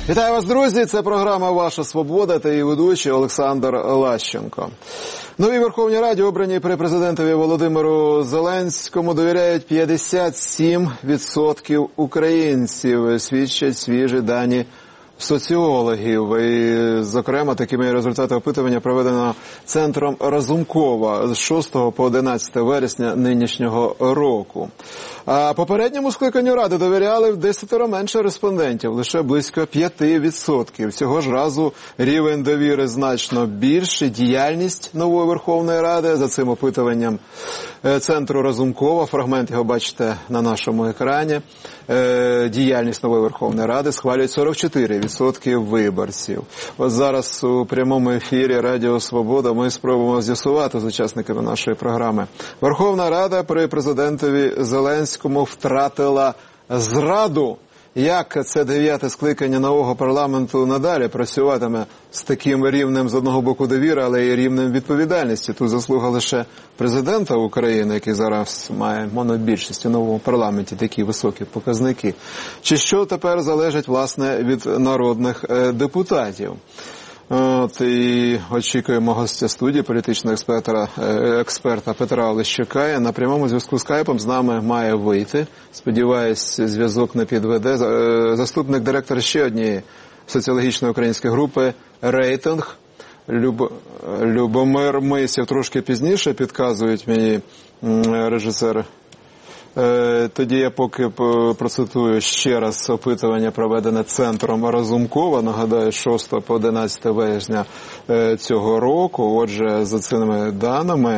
Вітаю вас, друзі! Це програма «Ваша свобода» та її ведучий Олександр Лащенко. Новій Верховній Раді, обраній при президентові Володимиру Зеленському, довіряють 57% українців, свідчать свіжі дані соціологів. І, зокрема, такими результати опитування проведено Центром Разумкова з 6 по 11 вересня нинішнього року. А попередньому скликанню Ради довіряли в 10 менше респондентів, лише близько 5%. Цього ж разу рівень довіри значно більший. Діяльність нової Верховної Ради, за цим опитуванням Центру Разумкова, фрагмент його бачите на нашому екрані, діяльність нової Верховної Ради схвалюють 44% виборців. От зараз у прямому ефірі Радіо Свобода ми спробуємо з'ясувати з учасниками нашої програми. Верховна Рада при президентові Зеленському втратила зраду. Як це 9-те скликання нового парламенту надалі працюватиме з таким рівнем з одного боку довіри, але й рівнем відповідальності? Тут заслуга лише президента України, який зараз має монобільшість у новому парламенті, такі високі показники. Чи що тепер залежить, власне, від народних депутатів? От, і очікуємо гостя студії, політичного експерта Петра Олещука. На прямому зв'язку з скайпом з нами має вийти. Сподіваюсь, зв'язок не підведе. Заступник директора ще однієї соціологічної української групи «Рейтинг» Любомир Мисів. Трошки пізніше підказують мені режисери. Тоді я поки процитую ще раз опитування, проведене Центром Разумкова, нагадаю, 6 по 11 березня цього року. Отже, за цими даними,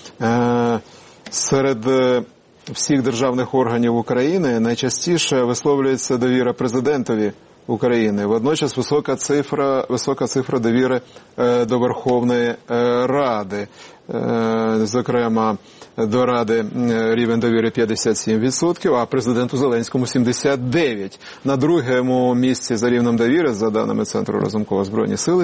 серед всіх державних органів України найчастіше висловлюється довіра президентові України. Водночас висока цифра довіри до Верховної Ради. Зокрема, до Ради рівень довіри 57%, а президенту Зеленському 79%. На другому місці за рівнем довіри, за даними Центру Разумкова, Збройні сили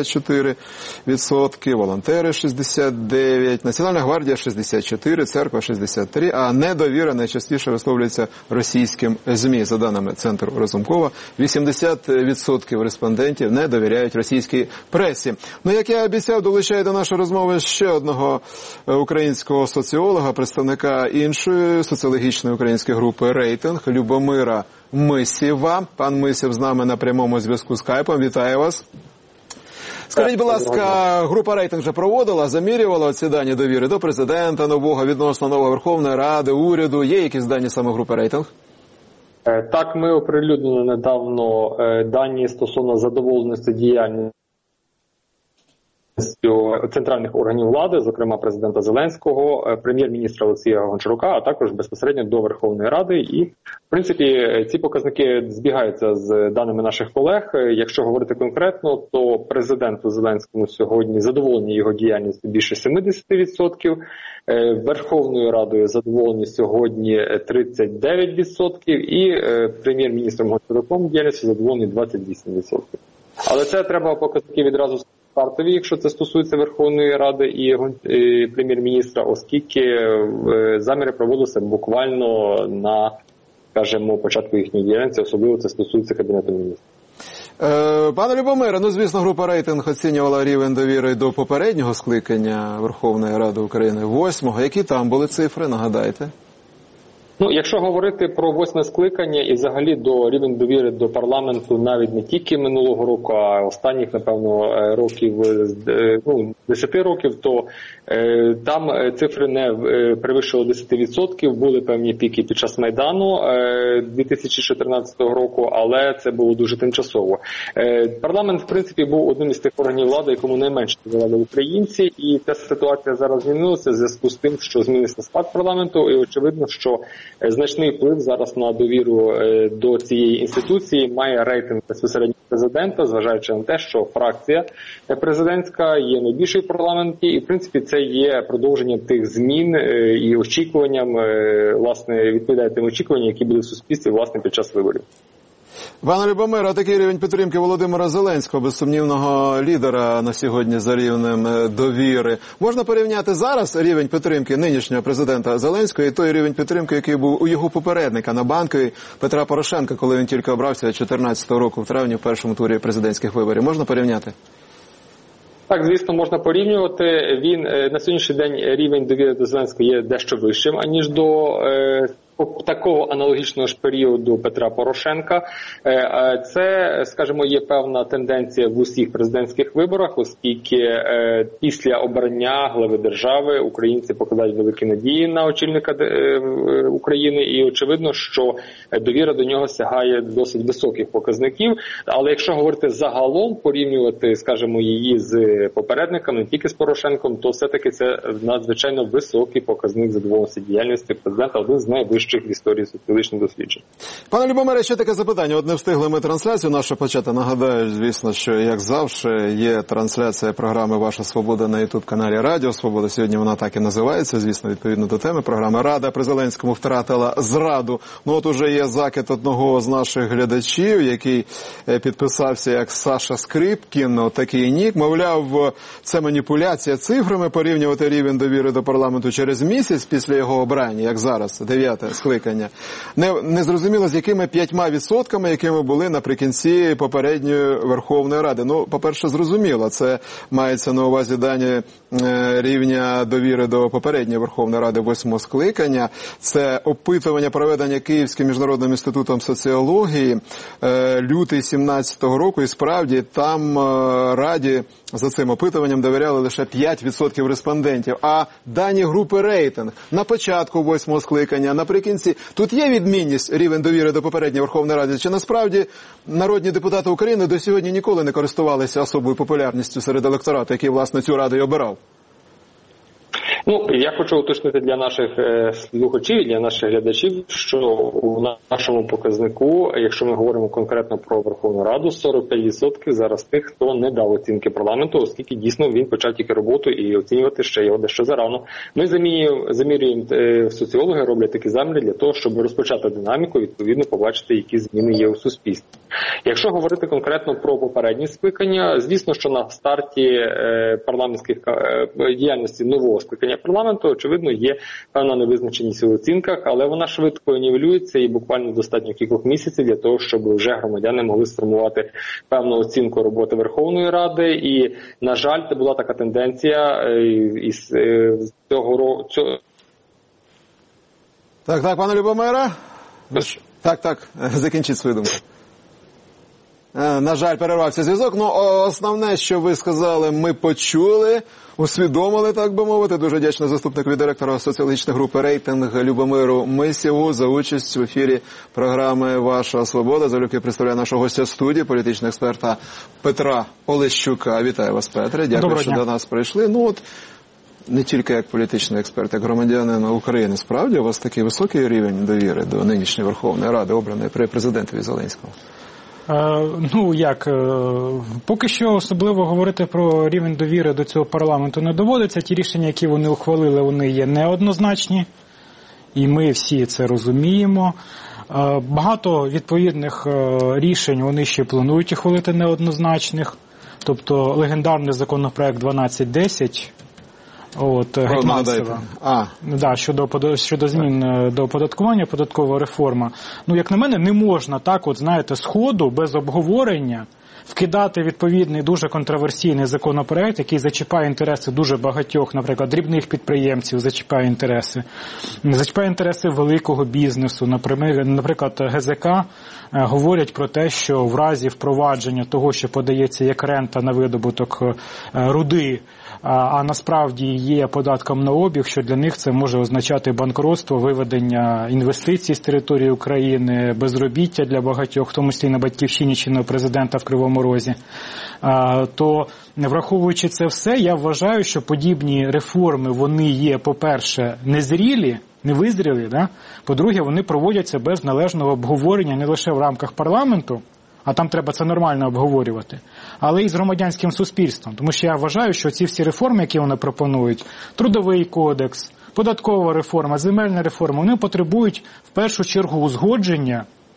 74%, волонтери 69%, Національна гвардія 64%, церква 63%, а недовіра найчастіше висловлюється російським ЗМІ. За даними Центру Разумкова, 80% респондентів не довіряють російській пресі. Ну, як я обіцяв, долучаю до нашої розмови ще одного українського соціолога, представника іншої соціологічної української групи «Рейтинг» Любомира Мисєва. Пан Мисєв з нами на прямому зв'язку з скайпом. Вітаю вас. Скажіть, будь ласка, група «Рейтинг» вже проводила, замірювала ці дані довіри до президента нового, відносно нової Верховної Ради, уряду? Є якісь дані саме групи «Рейтинг»? Так, ми оприлюднили недавно дані стосовно задоволеності діяльності центральних органів влади, зокрема президента Зеленського, прем'єр-міністра Олексія Гончарука, а також безпосередньо до Верховної Ради. І, в принципі, ці показники збігаються з даними наших колег. Якщо говорити конкретно, то президенту Зеленському сьогодні задоволені його діяльністю більше 70%, Верховною Радою задоволені сьогодні 39% і прем'єр-міністром Гончаруком діяльністю задоволені 28%. Але це треба показники відразу стартові, якщо це стосується Верховної Ради і прем'єр-міністра, оскільки заміри проводилися буквально на, скажімо, початку їхньої діяльності, особливо це стосується Кабінету міністрів. Пане Любомире, ну, звісно, група «Рейтинг» оцінювала рівень довіри до попереднього скликання Верховної Ради України, 8-го. Які там були цифри, нагадайте? Ну, якщо говорити про 8-те скликання і взагалі до рівень довіри до парламенту навіть не тільки минулого року, а останніх, напевно, років, 10 років, то там цифри не перевищували 10%, були певні піки під час Майдану 2014 року, але це було дуже тимчасово. Парламент, в принципі, був одним із тих органів влади, якому найменше довіряли українці, і ця ситуація зараз змінилася в зв'язку з тим, що змінився склад парламенту, і очевидно, що значний вплив зараз на довіру до цієї інституції має рейтинг безпосередньо президента, зважаючи на те, що фракція президентська є найбільшою в парламенті, і в принципі це є продовженням тих змін і очікуванням, власне, відповідає тим очікуванням, які були в суспільстві, власне, під час виборів. Пане Любомире, а такий рівень підтримки Володимира Зеленського, безсумнівного лідера на сьогодні за рівнем довіри. Можна порівняти зараз рівень підтримки нинішнього президента Зеленського і той рівень підтримки, який був у його попередника на Банковій Петра Порошенка, коли він тільки обрався 2014 року в травні в першому турі президентських виборів. Можна порівняти? Так, звісно, можна порівнювати. Він на сьогоднішній день рівень довіри до Зеленського є дещо вищим, аніж до такого аналогічного ж періоду Петра Порошенка. Це, скажімо, є певна тенденція в усіх президентських виборах, оскільки після обрання глави держави українці покладають великі надії на очільника України, і очевидно, що довіра до нього сягає досить високих показників. Але якщо говорити загалом, порівнювати, скажімо, її з попередниками, не тільки з Порошенком, то все-таки це надзвичайно високий показник задоволеності діяльності президента, один з найвищих в історії соціологічних досліджень. Пане Любомире, ще таке запитання. От не встигли ми трансляцію нашу почати. Нагадаю, звісно, що, як завжди, є трансляція програми «Ваша Свобода» на ютуб-каналі Радіо Свобода. Сьогодні вона так і називається, звісно, відповідно до теми програми. Рада при Зеленському втратила зраду. Ну от уже є закид одного з наших глядачів, який підписався як Саша Скрипкін, такий нік. Мовляв, це маніпуляція цифрами, порівнювати рівень довіри до парламенту через місяць після його обрання, як зараз, 9-те скликання. Не зрозуміло, з якими 5%, якими були наприкінці попередньої Верховної Ради. Ну, по-перше, зрозуміло, це мається на увазі дані рівня довіри до попередньої Верховної Ради 8-го скликання. Це опитування, проведення Київським міжнародним інститутом соціології лютий 17-го року. І справді там Раді за цим опитуванням довіряли лише 5% респондентів. А дані групи рейтинг на початку 8-го скликання, наприкінці. Тут є відмінність рівень довіри до попередньої Верховної Ради? Чи насправді народні депутати України до сьогодні ніколи не користувалися особою популярністю серед електорату, який, власне, цю раду і обирав? Ну, я хочу уточнити для наших слухачів, для наших глядачів, що у нашому показнику, якщо ми говоримо конкретно про Верховну Раду, 45% зараз тих, хто не дав оцінки парламенту, оскільки дійсно він почав тільки роботу і оцінювати ще його дещо зарано. Ми замірюємо, соціологи роблять такі заміри для того, щоб розпочати динаміку, відповідно побачити, які зміни є у суспільстві. Якщо говорити конкретно про попередні скликання, звісно, що на старті парламентських діяльності нового скликання парламенту, очевидно, є певна невизначеність у оцінках, але вона швидко нівелюється і буквально достатньо кількох місяців для того, щоб вже громадяни могли сформувати певну оцінку роботи Верховної Ради. І, на жаль, це була така тенденція із цього року. Так, пане Любомире. Так, закінчіть свою думку. На жаль, перервався зв'язок. Ну, основне, що ви сказали, ми почули, усвідомили, так би мовити. Дуже вдячний заступнику директора соціологічної групи «Рейтинг» Любомиру Мисєву за участь в ефірі програми «Ваша Свобода». Залюбки представляю нашого гостя студії, політичного експерта Петра Олещука. Вітаю вас, Петре. Дякую, що до нас прийшли. Ну, от, не тільки як політичний експерт, як громадянин України. Справді, у вас такий високий рівень довіри до нинішньої Верховної Ради, обраної при президентові Зеленському? Поки що особливо говорити про рівень довіри до цього парламенту не доводиться. Ті рішення, які вони ухвалили, вони є неоднозначні, і ми всі це розуміємо. Багато відповідних рішень вони ще планують ухвалити неоднозначних, тобто легендарний законопроект 1210, Гетманцева. Щодо змін до оподаткування, податкова реформа. Ну, як на мене, не можна так, сходу, без обговорення, вкидати відповідний дуже контроверсійний законопроект, який зачіпає інтереси дуже багатьох, наприклад, дрібних підприємців, зачіпає інтереси великого бізнесу. Наприклад, ГЗК говорять про те, що в разі впровадження того, що подається як рента на видобуток руди, а насправді є податком на обіг, що для них це може означати банкротство, виведення інвестицій з території України, безробіття для багатьох, в тому числі на батьківщині чинного президента в Кривому Розі. То, враховуючи це все, я вважаю, що подібні реформи, вони є, по-перше, незрілі, невизрілі, по-друге, вони проводяться без належного обговорення не лише в рамках парламенту, а там треба це нормально обговорювати, але і з громадянським суспільством. Тому що я вважаю, що ці всі реформи, які вони пропонують, трудовий кодекс, податкова реформа, земельна реформа, вони потребують в першу чергу узгодження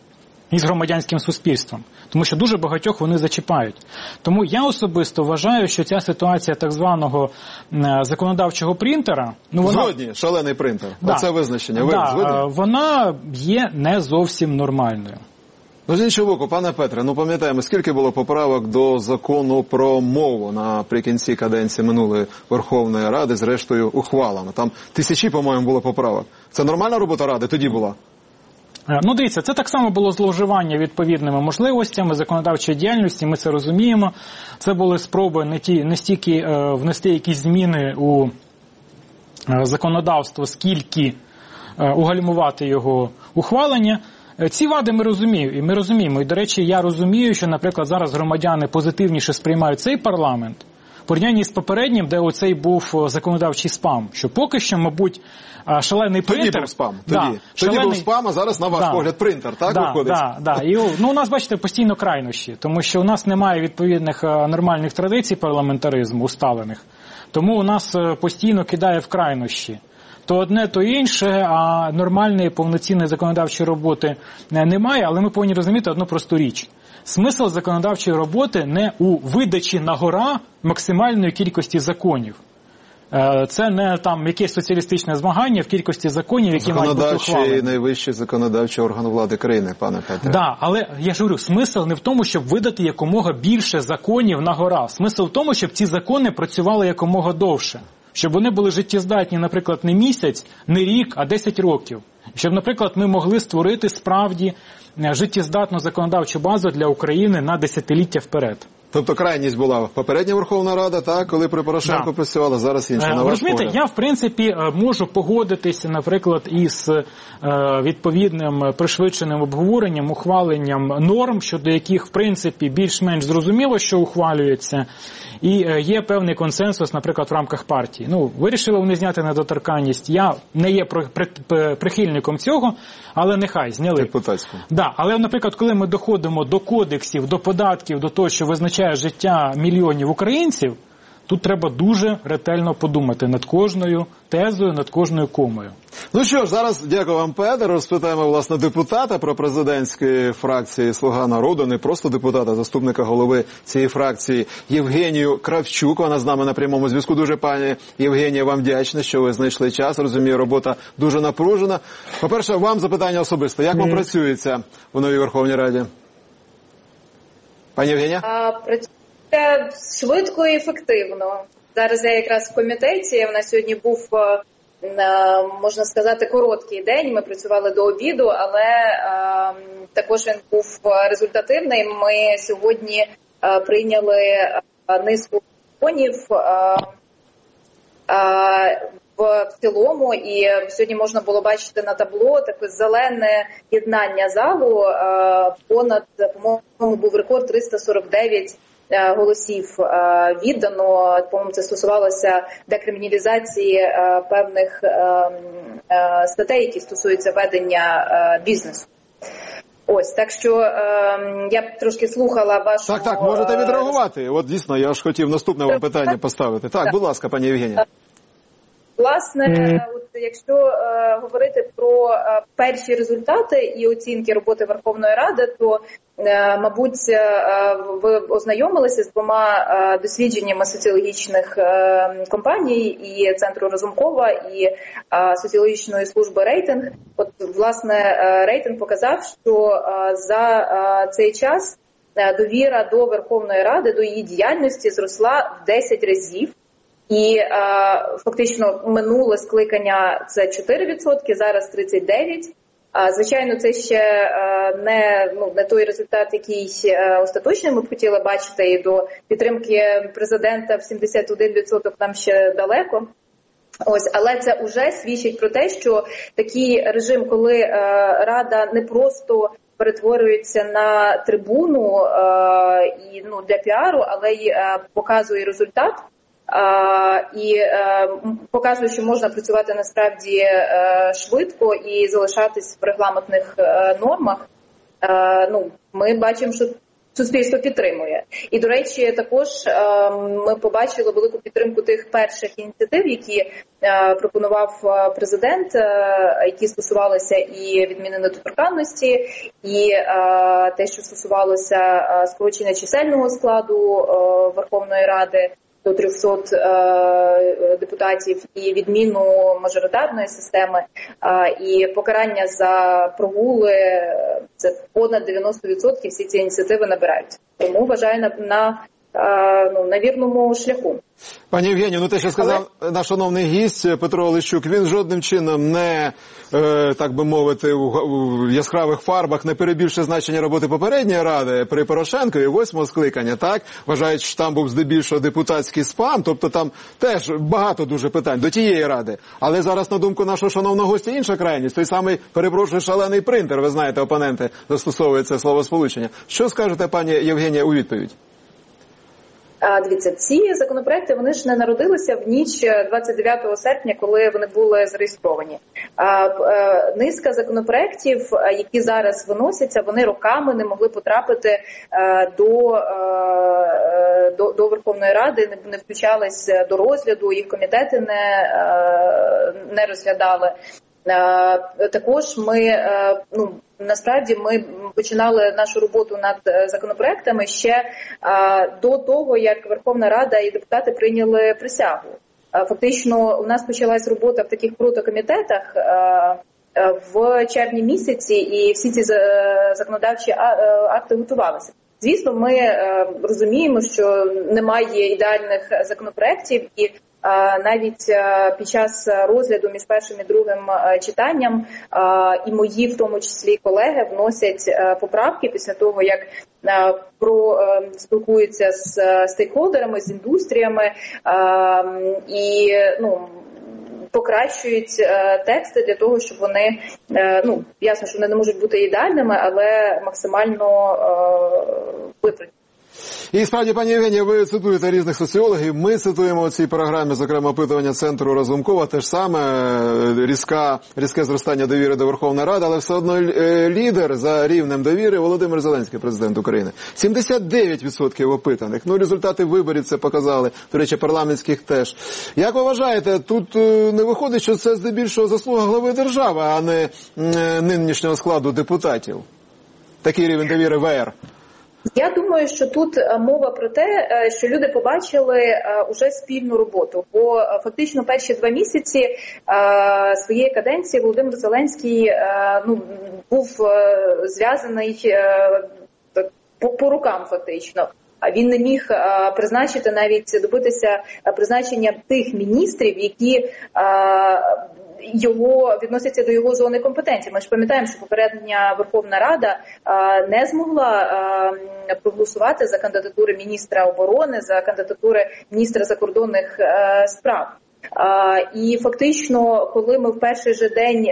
і з громадянським суспільством. Тому що дуже багатьох вони зачіпають. Тому я особисто вважаю, що ця ситуація так званого законодавчого принтера... Згодні, шалений принтер. Оце визначення. Ви згодні? Вона є не зовсім нормальною. З іншого боку, пане Петре, пам'ятаємо, скільки було поправок до закону про мову наприкінці каденції минулої Верховної Ради, зрештою ухвалено. Там тисячі, по-моєму, було поправок. Це нормальна робота Ради тоді була? Дивіться, це так само було зловживання відповідними можливостями законодавчої діяльності, ми це розуміємо. Це були спроби не стільки внести якісь зміни у законодавство, скільки угальмувати його ухвалення. Ці вади ми розуміємо. І, до речі, я розумію, що, наприклад, зараз громадяни позитивніше сприймають цей парламент, в порівнянні з попереднім, де оцей був законодавчий спам. Що поки що, мабуть, шалений принтер... Тоді був спам. Тоді був спам, а зараз, на ваш погляд, принтер, так, виходить? Так. І у нас, бачите, постійно крайнощі, тому що у нас немає відповідних нормальних традицій парламентаризму усталених. Тому у нас постійно кидає в крайнощі. То одне, то інше, а нормальної, повноцінної законодавчої роботи немає, але ми повинні розуміти одну просту річ. Смисл законодавчої роботи не у видачі на-гора максимальної кількості законів. Це не там якесь соціалістичне змагання в кількості законів, які мають бути ухвалені. Законодавчий найвищий законодавчий орган влади країни, пане Петре. Так, але я ж говорю, смисл не в тому, щоб видати якомога більше законів на-гора. Смисл в тому, щоб ці закони працювали якомога довше. Щоб вони були життєздатні, наприклад, не місяць, не рік, а 10 років. Щоб, наприклад, ми могли створити справді життєздатну законодавчу базу для України на десятиліття вперед. Тобто крайність була попередня Верховна Рада, так, коли при Порошенку працювала, зараз інша, на ваш погляд? Я, в принципі, можу погодитися, наприклад, із відповідним пришвидшеним обговоренням, ухваленням норм, щодо яких, в принципі, більш-менш зрозуміло, що ухвалюється, і є певний консенсус, наприклад, в рамках партії. Вирішили вони зняти недоторканність. Я не є прихильником цього, але нехай зняли. Депутатському. Але, наприклад, коли ми доходимо до кодексів, до податків, до того, що визначає життя мільйонів українців, тут треба дуже ретельно подумати над кожною тезою, над кожною комою. Ну що ж, зараз дякую вам, Петр. Розпитаємо, власне, депутата про президентські фракції «Слуга народу», не просто депутата, заступника голови цієї фракції Євгенію Кравчук. Вона з нами на прямому зв'язку. Дуже, пані Євгенія, вам вдячна, що ви знайшли час. Розумію, робота дуже напружена. По-перше, вам запитання особисто. Як вам працюється в новій Верховній Раді? Пані Євгенія? Працює швидко і ефективно. Зараз я якраз в комітеті, у нас сьогодні був, можна сказати, короткий день, ми працювали до обіду, але також він був результативний. Ми сьогодні прийняли низку законів в цілому, і сьогодні можна було бачити на табло таке зелене єднання залу, понад, по-моєму, був рекорд 349 голосів віддано. По-моєму, це стосувалося декриміналізації певних статей, які стосуються ведення бізнесу. Ось, так що я б трошки слухала вашу... Так, можете відреагувати. От дійсно, я ж хотів наступне вам питання поставити. Так, будь ласка, пані Євгенія. Власне, якщо говорити про перші результати і оцінки роботи Верховної Ради, то, мабуть, ви ознайомилися з двома дослідженнями соціологічних компаній, і Центру Разумкова, і соціологічної служби «Рейтинг». От, власне, рейтинг показав, що за цей час довіра до Верховної Ради, до її діяльності зросла в 10 разів. І фактично минуле скликання це 4%, зараз 39%. Звичайно, це ще не той результат, який остаточно ми б хотіли бачити, і до підтримки президента в 71% нам ще далеко. Ось, але це вже свідчить про те, що такий режим, коли Рада не просто перетворюється на трибуну і для піару, але й показує результат. І показує, що можна працювати насправді швидко і залишатись в регламентних нормах. Ми бачимо, що суспільство підтримує. І, до речі, також ми побачили велику підтримку тих перших ініціатив, які пропонував президент, які стосувалися і відміни недоторканності, і те, що стосувалося скорочення чисельного складу Верховної Ради до 300 депутатів, і відміну мажоритарної системи, і покарання за прогули, це понад 90% всі ці ініціативи набирають. Тому вважаю на вірному шляху. Пані Євгенію, те, що сказав наш шановний гість Петро Олещук, він жодним чином не, так би мовити, у яскравих фарбах не перебільшує значення роботи попередньої Ради при Порошенкові, 8-го скликання, так? Вважають, що там був здебільшого депутатський спам, тобто там теж багато дуже питань до тієї Ради. Але зараз, на думку нашого шановного гостя, інша крайність, той самий, перепрошую, шалений принтер, ви знаєте, опоненти застосовують це словосполучення. Що скажете, пані Євгенія, у відповідь? Дивіться, ці законопроекти, вони ж не народилися в ніч 29 серпня, коли вони були зареєстровані. Низка законопроектів, які зараз виносяться, вони роками не могли потрапити до Верховної Ради, не включались до розгляду, їх комітети не розглядали. Також насправді ми починали нашу роботу над законопроектами ще до того, як Верховна Рада і депутати прийняли присягу. Фактично, у нас почалась робота в таких протокомітетах в червні місяці, і всі ці законодавчі акти готувалися. Звісно, ми розуміємо, що немає ідеальних законопроектів, і навіть під час розгляду між першим і другим читанням і мої, в тому числі, колеги вносять поправки після того, як спілкуються з стейкхолдерами, з індустріями і покращують тексти для того, щоб вони, ясно, що вони не можуть бути ідеальними, але максимально випрацьовані. І справді, пані Євгенія, ви цитуєте різних соціологів. Ми цитуємо у цій програмі, зокрема, опитування Центру Разумкова, те ж саме, різке зростання довіри до Верховної Ради, але все одно лідер за рівнем довіри Володимир Зеленський, президент України. 79% опитаних. Результати виборів це показали, до речі, парламентських теж. Як ви вважаєте, тут не виходить, що це здебільшого заслуга глави держави, а не нинішнього складу депутатів? Такий рівень довіри ВР. Я думаю, що тут мова про те, що люди побачили уже спільну роботу, бо фактично перші 2 місяці своєї каденції Володимир Зеленський був зв'язаний по рукам фактично. Він не міг призначити, навіть добитися призначення тих міністрів, які відносяться до його зони компетенції. Ми ж пам'ятаємо, що попередня Верховна Рада не змогла проголосувати за кандидатури міністра оборони, за кандидатури міністра закордонних справ. І фактично, коли ми в перший же день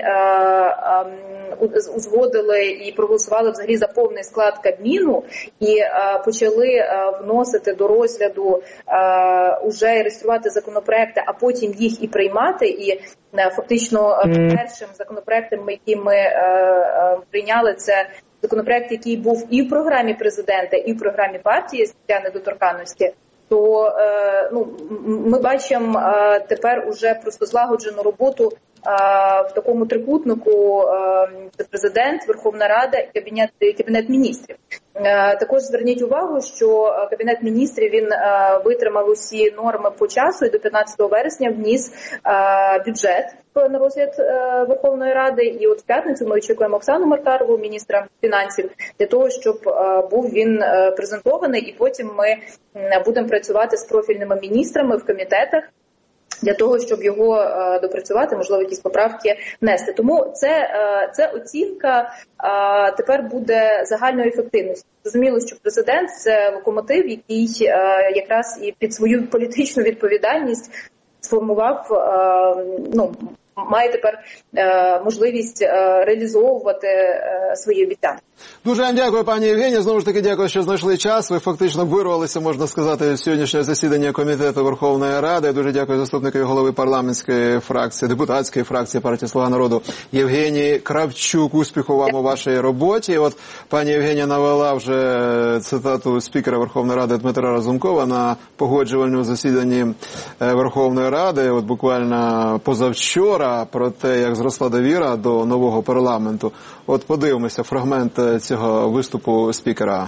узгодили і проголосували взагалі за повний склад Кабміну і почали вносити до розгляду, уже реєструвати законопроекти, а потім їх і приймати, і фактично першим законопроектом, який ми прийняли, це законопроект, який був і в програмі президента, і в програмі партії «Зняття недоторканності», то ми бачимо тепер уже просто злагоджену роботу в такому трикутнику: президент, Верховна Рада і Кабінет міністрів. Також зверніть увагу, що Кабінет міністрів, він витримав усі норми по часу і до 15 вересня вніс бюджет на розгляд Верховної Ради. І от в п'ятницю ми очікуємо Оксану Маркарову, міністра фінансів, для того, щоб був він презентований, і потім ми будемо працювати з профільними міністрами в комітетах для того, щоб його допрацювати, можливо, якісь поправки внести. Тому це оцінка тепер буде загальної ефективності. Зрозуміло, що президент – це локомотив, який якраз і під свою політичну відповідальність сформував має тепер можливість реалізовувати свої обіцянки. Дуже вам дякую, пані Євгенія. Знову ж таки, дякую, що знайшли час. Ви фактично вирвалися, можна сказати, з сьогоднішнього засідання Комітету Верховної Ради. Дуже дякую заступникові голови парламентської фракції, депутатської фракції партії «Слуга народу» Євгенії Кравчук. Успіху вам у вашій роботі. От пані Євгенія навела вже цитату спікера Верховної Ради Дмитра Разумкова на погоджувальному засіданні Верховної Ради, от буквально позавчора, про те, як зросла довіра до нового парламенту. От подивимося фрагмент цього виступу спікера.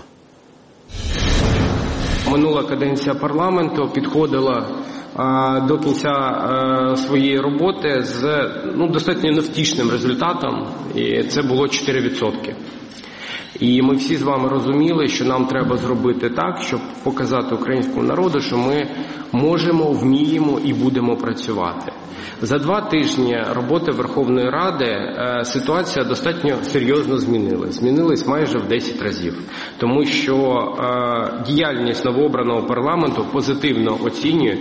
Минула каденція парламенту підходила до кінця своєї роботи з достатньо невтішним результатом, і це було 4%. І ми всі з вами розуміли, що нам треба зробити так, щоб показати українському народу, що ми можемо, вміємо і будемо працювати. За 2 тижні роботи Верховної Ради ситуація достатньо серйозно змінилась. Змінилась майже в 10 разів. Тому що діяльність новообраного парламенту позитивно оцінює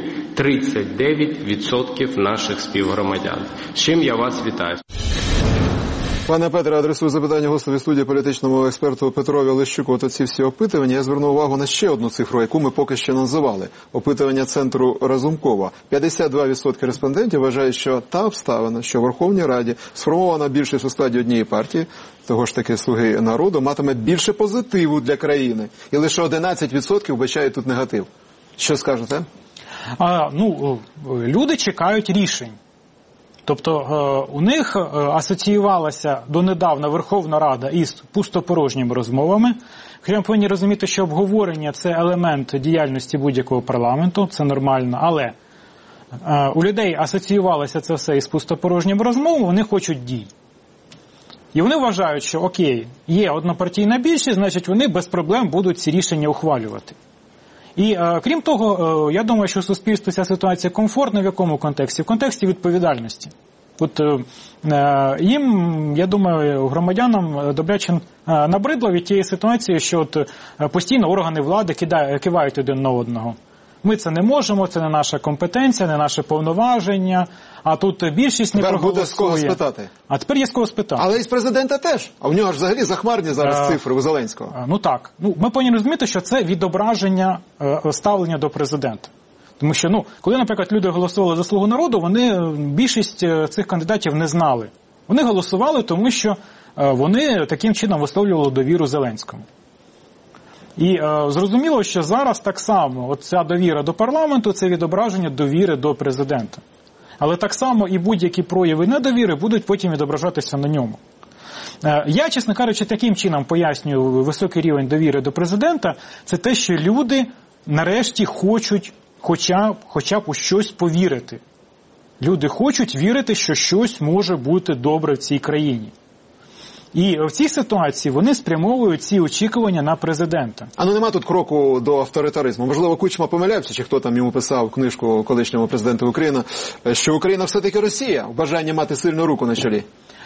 39% наших співгромадян. З чим я вас вітаю. Пане Петре, адресую запитання гостеві студії політичному експерту Петрові Лещуку. От ці всі опитування. Я звернув увагу на ще одну цифру, яку ми поки що називали. Опитування центру Разумкова. 52% респондентів вважають, що та обставина, що в Верховній Раді сформована більшість у складі однієї партії, того ж таки «Слуги народу», матиме більше позитиву для країни. І лише 11% вбачають тут негатив. Що скажете? Люди чекають рішень. Тобто у них асоціювалася донедавна Верховна Рада із пустопорожніми розмовами. Хоча ми повинні розуміти, що обговорення – це елемент діяльності будь-якого парламенту, це нормально, але у людей асоціювалося це все із пустопорожніми розмовами, вони хочуть дій. І вони вважають, що окей, є однопартійна більшість, значить вони без проблем будуть ці рішення ухвалювати. І крім того, я думаю, що суспільству ця ситуація комфортна в якому контексті? В контексті відповідальності. От їм, я думаю, громадянам добряче набридло від тієї ситуації, що от постійно органи влади кивають один на одного. Ми це не можемо, це не наша компетенція, не наше повноваження, а тут більшість не проголосує. Тепер буде з кого спитати. А тепер є з кого спитати. Але і з президента теж. А в нього ж взагалі захмарні зараз цифри у Зеленського. Так. Ми повинні розуміти, що це відображення ставлення до президента. Тому що, коли, наприклад, люди голосували за «Слугу народу», вони більшість цих кандидатів не знали. Вони голосували, тому що вони таким чином висловлювали довіру Зеленському. І зрозуміло, що зараз так само ця довіра до парламенту – це відображення довіри до президента. Але так само і будь-які прояви недовіри будуть потім відображатися на ньому. Я, чесно кажучи, таким чином пояснюю високий рівень довіри до президента – це те, що люди нарешті хочуть хоча б у щось повірити. Люди хочуть вірити, що щось може бути добре в цій країні. І в цій ситуації вони спрямовують ці очікування на президента. Нема тут кроку до авторитаризму. Можливо, Кучма помилявся, чи хто там йому писав книжку колишньому президенту України, що Україна все-таки Росія, в бажанні мати сильну руку на чолі.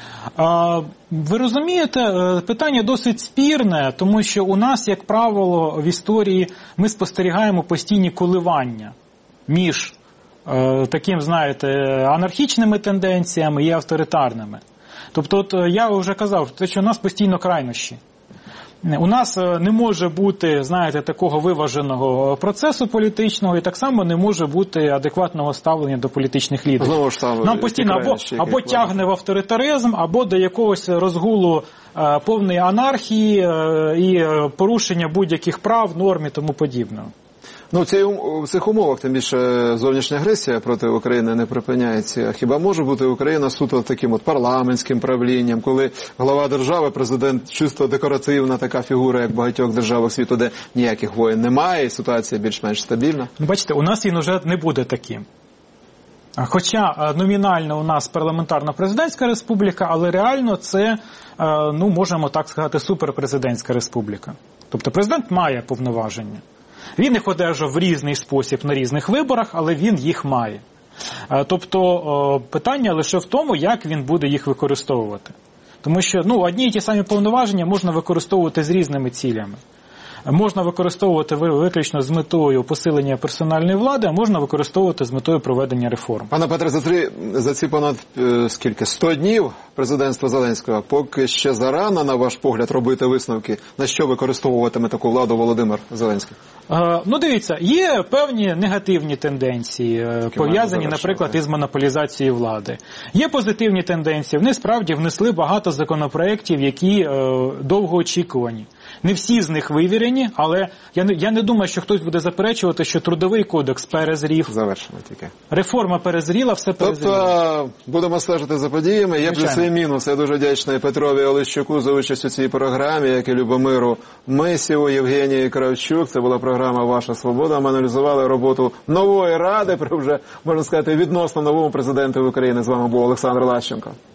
Ви розумієте, питання досить спірне, тому що у нас, як правило, в історії ми спостерігаємо постійні коливання між таким, знаєте, анархічними тенденціями і авторитарними. Тобто, я вже казав, що у нас постійно крайнощі. У нас не може бути, знаєте, такого виваженого процесу політичного, і так само не може бути адекватного ставлення до політичних лідерів. Нам постійно або тягне в авторитаризм, або до якогось розгулу повної анархії і порушення будь-яких прав, норм і тому подібного. В цих умовах, тим більше, зовнішня агресія проти України не припиняється. Хіба може бути Україна суто таким парламентським правлінням, коли глава держави, президент, чисто декоративна така фігура, як в багатьох державах світу, де ніяких воєн немає, і ситуація більш-менш стабільна? Бачите, у нас він уже не буде таким. Хоча номінально у нас парламентарно-президентська республіка, але реально це, можемо так сказати, суперпрезидентська республіка. Тобто президент має повноваження. Він їх одержав в різний спосіб на різних виборах, але він їх має. Тобто питання лише в тому, як він буде їх використовувати. Тому що одні і ті самі повноваження можна використовувати з різними цілями. можна використовувати виключно з метою посилення персональної влади, а можна використовувати з метою проведення реформ. Пане Петре, за ці понад 100 днів президентства Зеленського, поки ще зарано, на ваш погляд, робити висновки, на що використовуватиме таку владу Володимир Зеленський? Ну, дивіться, є певні негативні тенденції, пов'язані, наприклад, із монополізацією влади. Є позитивні тенденції. Вони справді внесли багато законопроєктів, які довгоочікувані. Не всі з них вивірені, але я не думаю, що хтось буде заперечувати, що Трудовий кодекс перезрів. Завершено тільки. Реформа перезріла, все перезріло. Тобто будемо стежити за подіями. Є плюси і мінуси. Я дуже вдячний Петрові Олещуку за участь у цій програмі, як і Любомиру Мисєву, Євгенії Кравчук. Це була програма «Ваша свобода». Ми аналізували роботу нової Ради при вже, можна сказати, відносно новому президенту України. З вами був Олександр Лащенко.